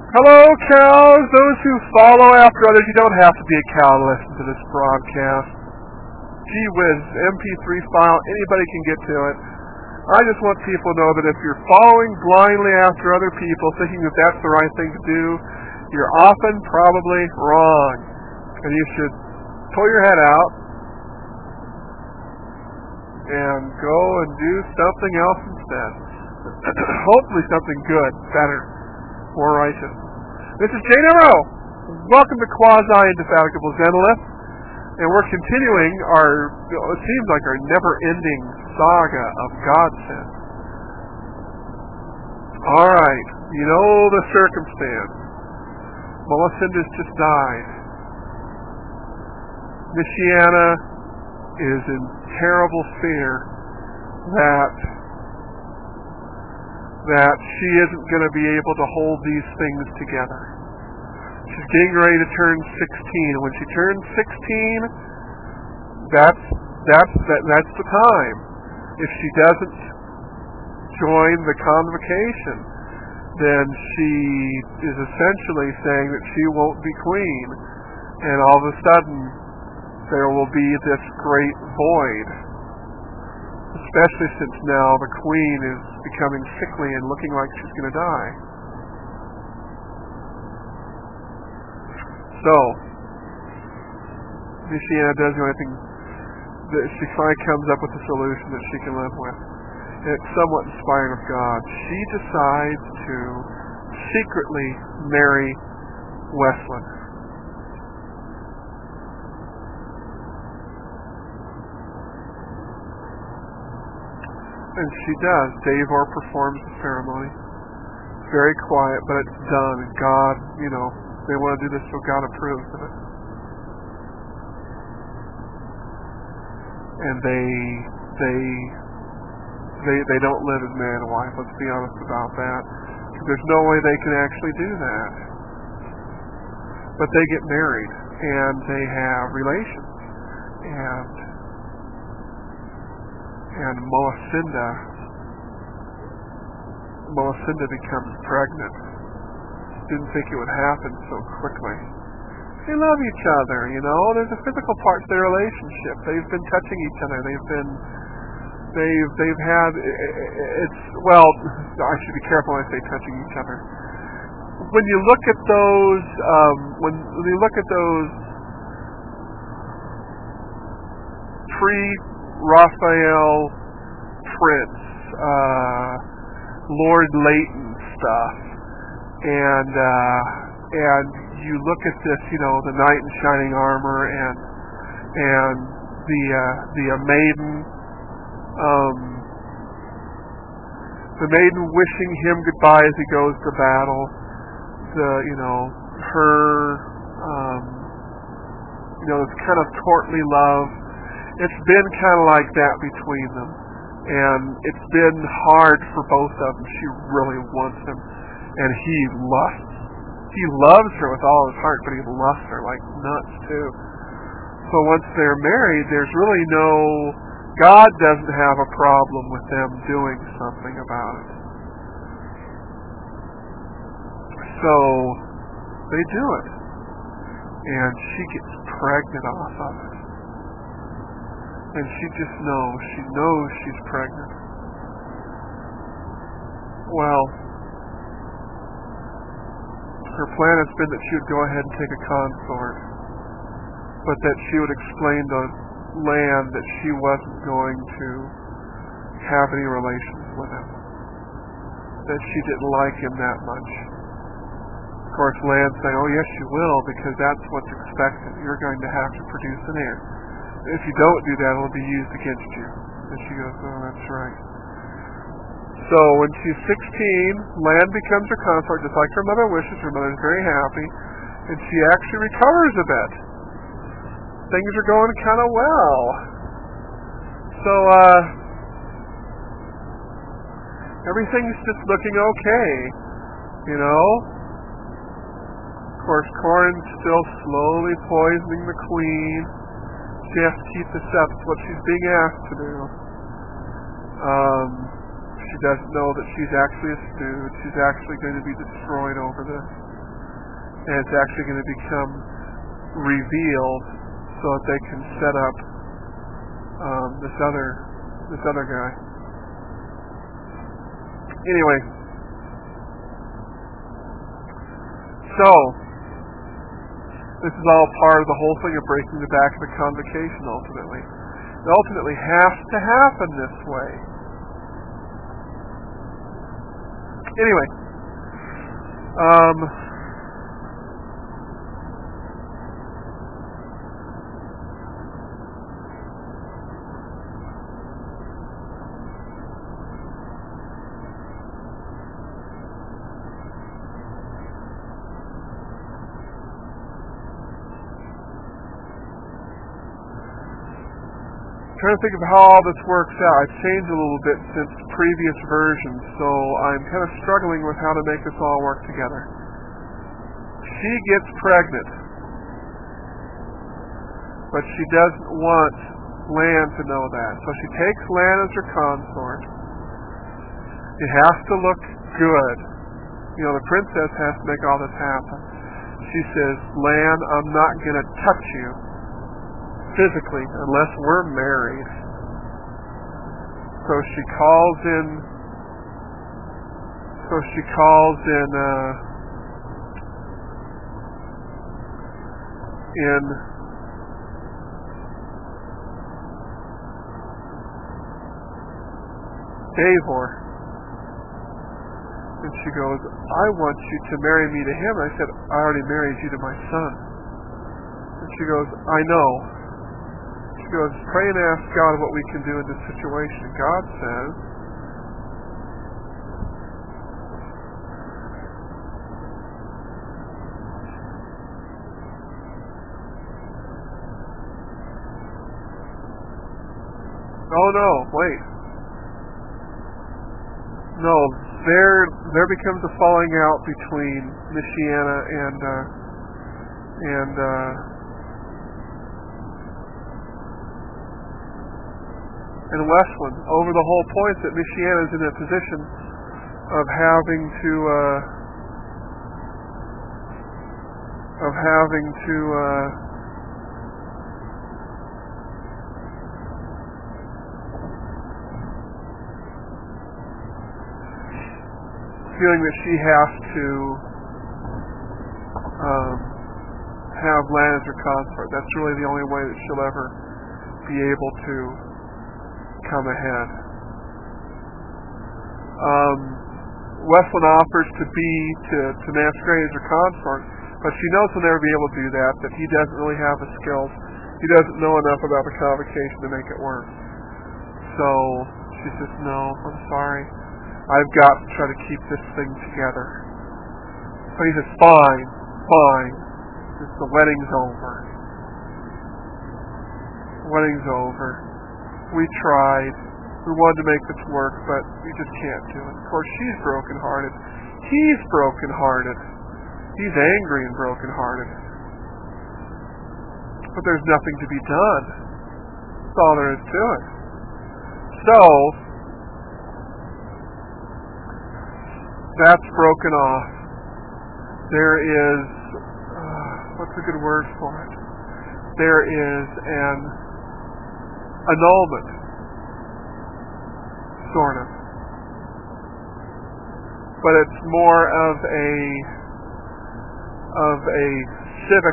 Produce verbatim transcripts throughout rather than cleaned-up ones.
Hello, cows. Those who follow after others, you don't have to be a cow to listen to this broadcast. Gee whiz, M P three file, anybody can get to it. I just want people to know that if you're following blindly after other people, thinking that that's the right thing to do, you're often probably wrong. And you should pull your head out and go and do something else instead. Hopefully something good, better, more righteous. This is Jay Nero. Welcome to Quasi-Indefatigable Zenolith. And we're continuing our, it seems like our never-ending saga of Godsend. Alright, you know the circumstance. Melisendus just died. Michiana is in terrible fear that that she isn't going to be able to hold these things together. She's getting ready to turn sixteen, and when she turns sixteen, that's that's that, that's the time. If she doesn't join the convocation, then she is essentially saying that she won't be queen, and all of a sudden there will be this great void, especially since now the queen is becoming sickly and looking like she's going to die. So, Michiana does the only thing that she finally comes up with a solution that she can live with. And it's somewhat inspired of God. She decides to secretly marry Westland. And she does. Davor performs the ceremony. It's very quiet, but it's done. And God, you know, they want to do this so God approves of it. And they, they, they, they don't live as man and wife. Let's be honest about that. There's no way they can actually do that. But they get married, and they have relations. And and Melisenda, Melisenda becomes pregnant. Didn't think it would happen so quickly. They love each other, you know. There's a physical part to their relationship. They've been touching each other. They've been, they've, they've had, it's, well, I should be careful when I say touching each other. When you look at those, um, when, when you look at those pre-Raphael prints, uh, Lord Leighton stuff, and uh, and you look at this, you know, the knight in shining armor, and and the uh, the uh, maiden, um, the maiden wishing him goodbye as he goes to battle. The you know her, um, you know, this kind of courtly love. It's been kind of like that between them, and it's been hard for both of them. She really wants him. And he lusts. He loves her with all his heart, but he lusts her like nuts too. So once they're married, there's really no, God doesn't have a problem with them doing something about it. So they do it. And she gets pregnant off of it. And she just knows, she knows she's pregnant. Well, her plan has been that she would go ahead and take a consort, but that she would explain to Land that she wasn't going to have any relations with him, that she didn't like him that much. Of course, Land saying, oh yes you will, because that's what's expected. You're going to have to produce an heir. If you don't do that, it'll be used against you. And she goes, oh, that's right. So when she's sixteen, Land becomes her consort, just like her mother wishes. Her mother's very happy, and she actually recovers a bit. Things are going kind of well. So, uh, everything's just looking okay, you know? Of course, Corin's still slowly poisoning the queen. She has to keep this up. It's what she's being asked to do. Um... She doesn't know that she's actually a stooge. She's actually going to be destroyed over this. and it's actually going to become revealed so that they can set up um, this other this other guy. Anyway, so this is all part of the whole thing of breaking the back of the convocation. Ultimately, it ultimately has to happen this way. Anyway, um, trying to think of how all this works out. I've changed a little bit since previous versions, so I'm kind of struggling with how to make this all work together. She gets pregnant, but she doesn't want Lan to know that. So she takes Lan as her consort. It has to look good. You know, the princess has to make all this happen. She says, Lan, I'm not going to touch you physically unless we're married. So she calls in so she calls in uh in Davor, and she goes, I want you to marry me to him. I said, I already married you to my son. And she goes, I know. She goes, pray and ask God what we can do in this situation. God says, oh no, wait. No, there there becomes a falling out between Michiana and uh, and uh, and Westland over the whole point that Michiana is in a position of having to uh, of having to uh, feeling that she has to um, have Lan as her consort. That's really the only way that she'll ever be able to come ahead. Um, Westland offers to be to, to Masquerade as her consort, but she knows he'll never be able to do that, that he doesn't really have the skills. He doesn't know enough about the convocation to make it work. So she says, no, I'm sorry. I've got to try to keep this thing together. So he says, fine, fine. Just the wedding's over. The wedding's over. We tried. We wanted to make this work, but we just can't do it. Of course, she's broken-hearted. He's broken-hearted. He's angry and broken-hearted. But there's nothing to be done. That's all there is to it. So, that's broken off. There is, uh, what's a good word for it? There is an annulment, sort of. But it's more of a, of a civic.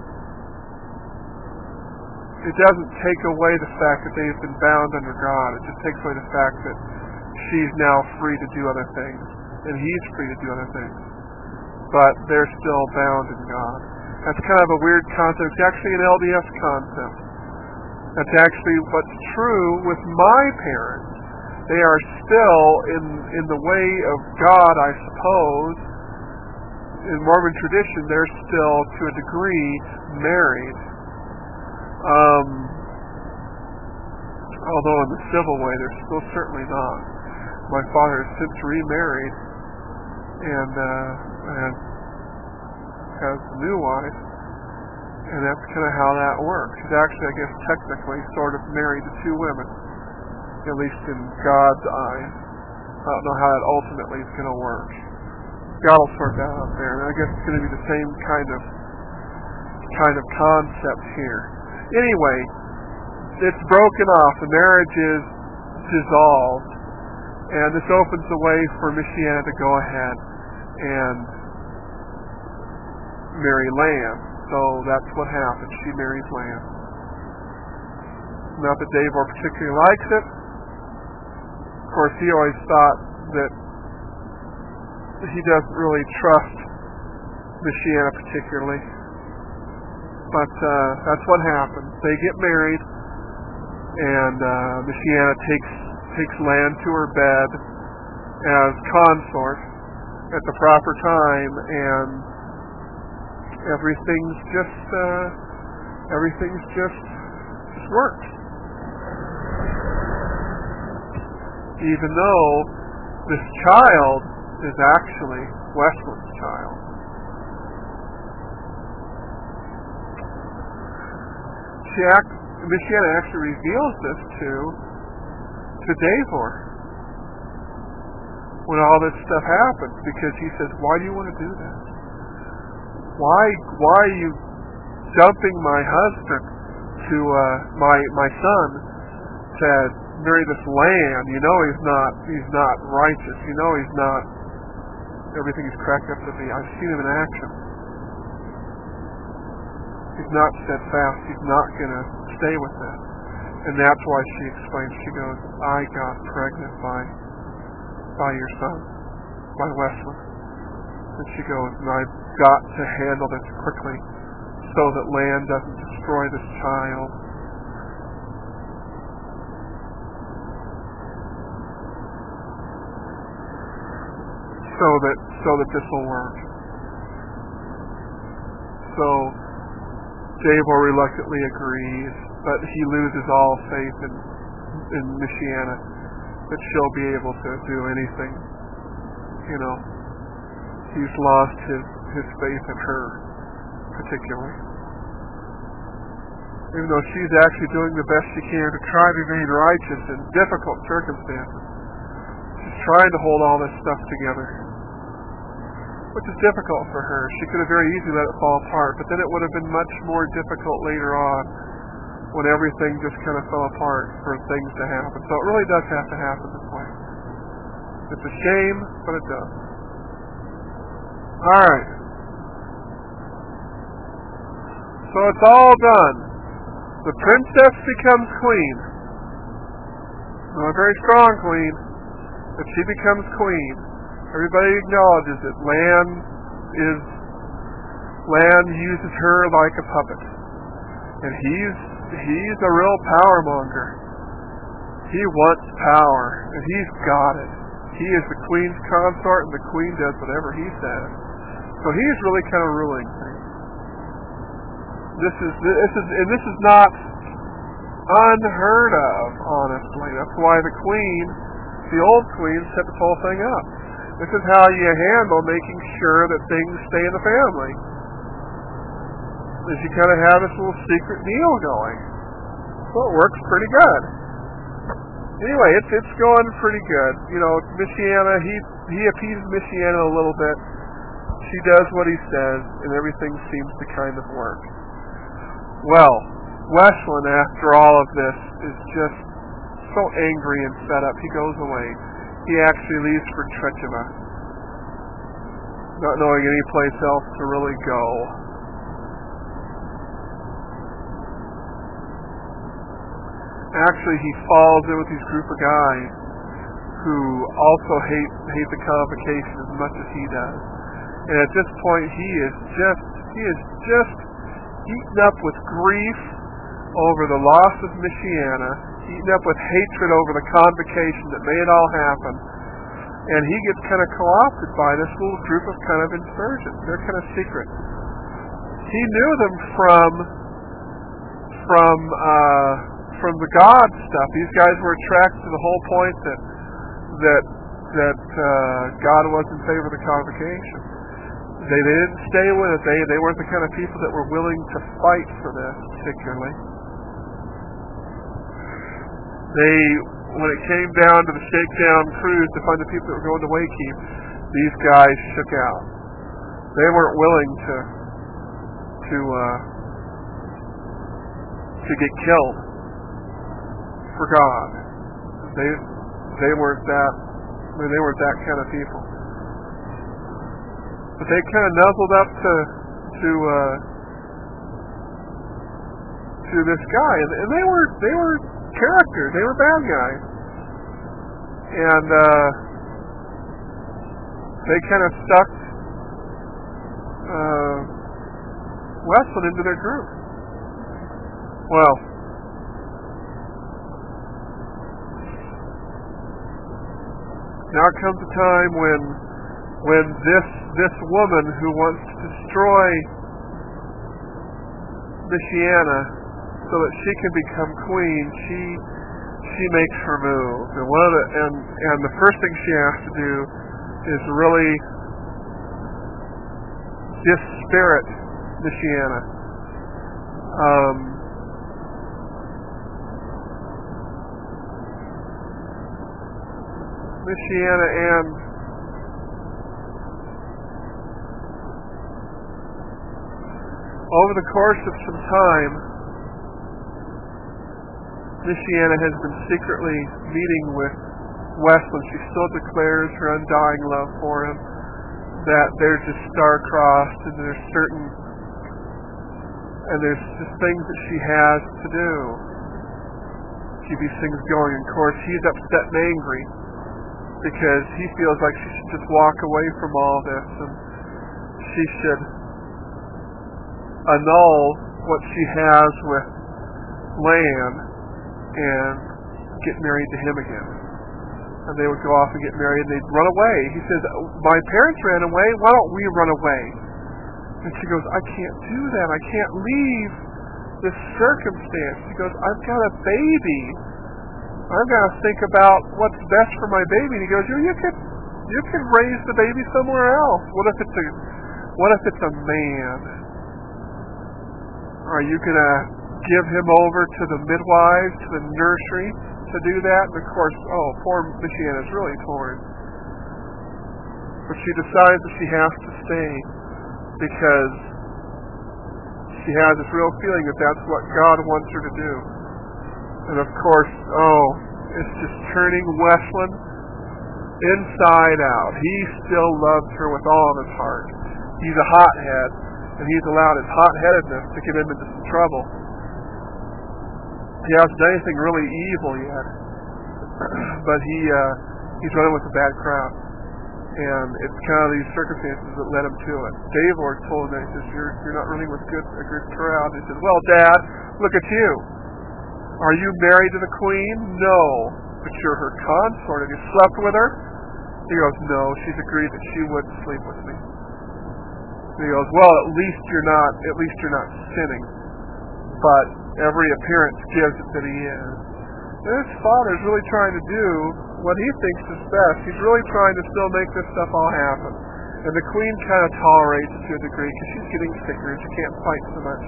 It doesn't take away the fact that they've been bound under God. It just takes away the fact that she's now free to do other things, and he's free to do other things. But they're still bound in God. That's kind of a weird concept. It's actually an L D S concept. That's actually what's true with my parents. They are still, in in the way of God, I suppose, in Mormon tradition, they're still, to a degree, married. Um, although in the civil way, they're still certainly not. My father has since remarried and uh, and has a new wife, and that's kind of how that works. He's actually, I guess, technically sort of married to two women, at least in God's eyes. I don't know how that ultimately is going to work. God will sort that out there. And I guess it's going to be the same kind of kind of concept here. Anyway, it's broken off. The marriage is dissolved, and this opens the way for Michiana to go ahead and marry Lan. So that's what happens. She marries Lan. Not that Davor particularly likes it. Of course, he always thought that he doesn't really trust Michiana particularly. But uh, that's what happens. They get married, and uh, Michiana takes takes Lan to her bed as consort at the proper time, and everything's just uh, everything's just just works. Even though this child is actually Westland's child. She act, Michiana actually reveals this to to Davor when all this stuff happens, because he says, "Why do you want to do this? Why why are you dumping my husband to uh, my my son to marry this Lan? You know he's not he's not righteous. You know he's not everything he's cracked up to be. I've seen him in action. He's not steadfast. He's not going to stay with that." And that's why she explains. She goes, "I got pregnant by by your son, by Westland." And she goes, "And I've got to handle this quickly so that Lan doesn't destroy this child." So that so that this will work. So Davor reluctantly agrees, but he loses all faith in in Michiana that she'll be able to do anything. You know, he's lost his his faith in her, particularly. Even though she's actually doing the best she can to try to remain righteous in difficult circumstances. She's trying to hold all this stuff together, which is difficult for her. She could have very easily let it fall apart, but then it would have been much more difficult later on when everything just kind of fell apart for things to happen. So it really does have to happen this way. It's a shame, but it does. Alright. So it's all done. The princess becomes queen. Not a very strong queen, but she becomes queen. Everybody acknowledges it. Lan is Lan uses her like a puppet. And he's he's a real power monger. He wants power, and he's got it. He is the queen's consort, and the queen does whatever he says. So he's really kind of ruling things. This is this is and this is not unheard of, honestly. That's why the queen, the old queen, set this whole thing up. This is how you handle making sure that things stay in the family. Is you kind of have this little secret deal going. So it works pretty good. Anyway, it's it's going pretty good. You know, Michiana, he he appeases Michiana a little bit. She does what he says, and everything seems to kind of work. Well, Westland, after all of this, is just so angry and fed up. He goes away. He actually leaves for Trecheva, not knowing any place else to really go. Actually, he falls in with these group of guys who also hate hate the convocation as much as he does. And at this point, he is just he is just eaten up with grief over the loss of Michiana, eaten up with hatred over the convocation that made it all happen. And he gets kind of co-opted by this little group of kind of insurgents. They're kind of secret. He knew them from from uh, from the God stuff. These guys were attracted to the whole point that that that uh, God was in favor of the convocation. They, they didn't stay with it. They they weren't the kind of people that were willing to fight for this particularly. They, when it came down to the shakedown cruise to find the people that were going to Wakeam, these guys shook out. They weren't willing to to uh, to get killed for God. They they weren't that I mean, they weren't that kind of people. But they kind of nuzzled up to to uh, to this guy, and, and they were they were characters. They were bad guys, and uh, they kind of stuck uh, Westland into their group. Well, now comes a time when when this this woman who wants to destroy Michiana so that she can become queen, she she makes her move. And one of the and, and the first thing she has to do is really dispirit Michiana. Um, Michiana and over the course of some time, Michiana has been secretly meeting with Westland. She still declares her undying love for him, that they're just star-crossed, and there's certain and there's just things that she has to do. Keep these things going. Of course, he's upset and angry because he feels like she should just walk away from all this, and she should annul what she has with Lan and get married to him again. And they would go off and get married, and they'd run away. He says, my parents ran away, why don't we run away? And she goes, I can't do that, I can't leave this circumstance. She goes, I've got a baby. I've got to think about what's best for my baby. And he goes, you, you could you could raise the baby somewhere else. What if it's a what if it's a man? Are you gonna give him over to the midwives, to the nursery to do that? And of course, oh, poor Michiana's really torn. But she decides that she has to stay because she has this real feeling that that's what God wants her to do. And of course, oh, it's just turning Westland inside out. He still loves her with all of his heart. He's a hothead, and he's allowed his hot-headedness to get him into some trouble. He hasn't done anything really evil yet, but he uh, he's running with a bad crowd. And it's kind of these circumstances that led him to it. Davor told him, he says, you're, you're not running with good, a good crowd. He says, well, Dad, look at you. Are you married to the queen? No. But you're her consort. Have you slept with her? He goes, no. She's agreed that she would sleep with me. He goes, well, at least you're not, at least you're not sinning. But every appearance gives it that he is. And his father's really trying to do what he thinks is best. He's really trying to still make this stuff all happen. And the queen kind of tolerates it to a degree because she's getting sicker and she can't fight so much.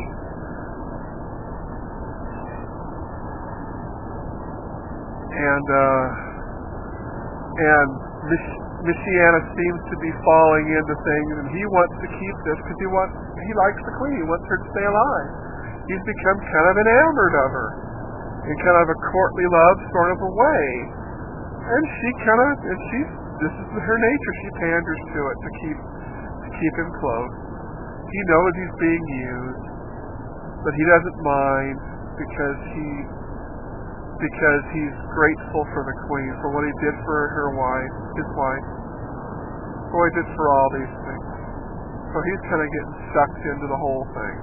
And uh, and Mich- Michiana seems to be falling into things, and he wants to keep this because he wants he likes the queen. He wants her to stay alive. He's become kind of enamored of her in kind of a courtly love sort of a way. And she kind of, and she's, this is her nature. She panders to it to keep to keep him close. He knows he's being used, but he doesn't mind because he because he's grateful for the queen, for what he did for her wife, his wife, for what he did for all these things. So he's kind of getting sucked into the whole thing.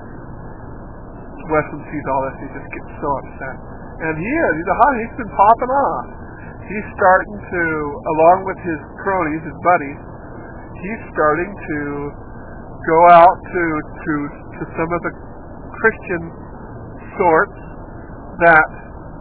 Weston sees all this, he just gets so upset. And he is, he's a hot, he's been popping off. He's starting to, along with his cronies, his buddies, he's starting to go out to, to, to some of the Christian sorts that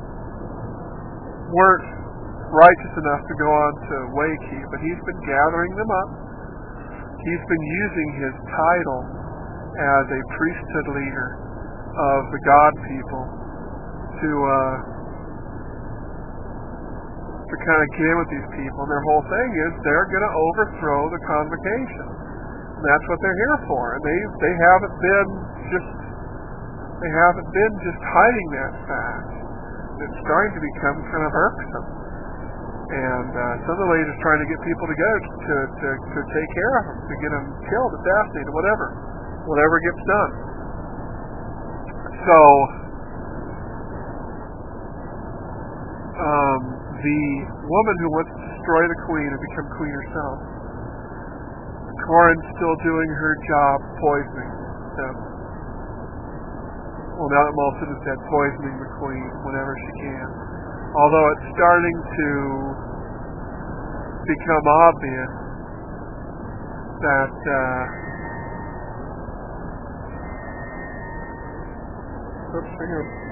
weren't righteous enough to go on to Waikiki, but he's been gathering them up. He's been using his title as a priesthood leader of the God people to uh, to kind of get in with these people. And their whole thing is they're going to overthrow the convocation. And that's what they're here for. And they they haven't been just they haven't been just hiding that fact. It's starting to become kind of irksome. And uh, some of the ladies are trying to get people together to, to, to take care of them, to get them killed, assassinated, whatever. Whatever gets done. So, um, the woman who wants to destroy the queen and become queen herself, Corin's still doing her job poisoning them. Well, now that Molson has said poisoning the queen whenever she can. Although it's starting to become obvious that uh, oops, hang on.